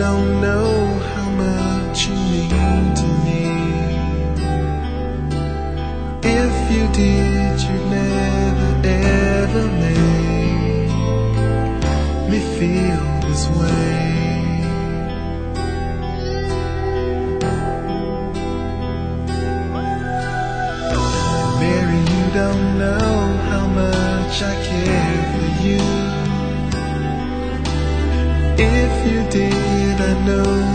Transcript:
don't know how much you mean to me. If you did, you'd never ever make me feel this way. Mary, you don't know how much I care for you. If you did, I know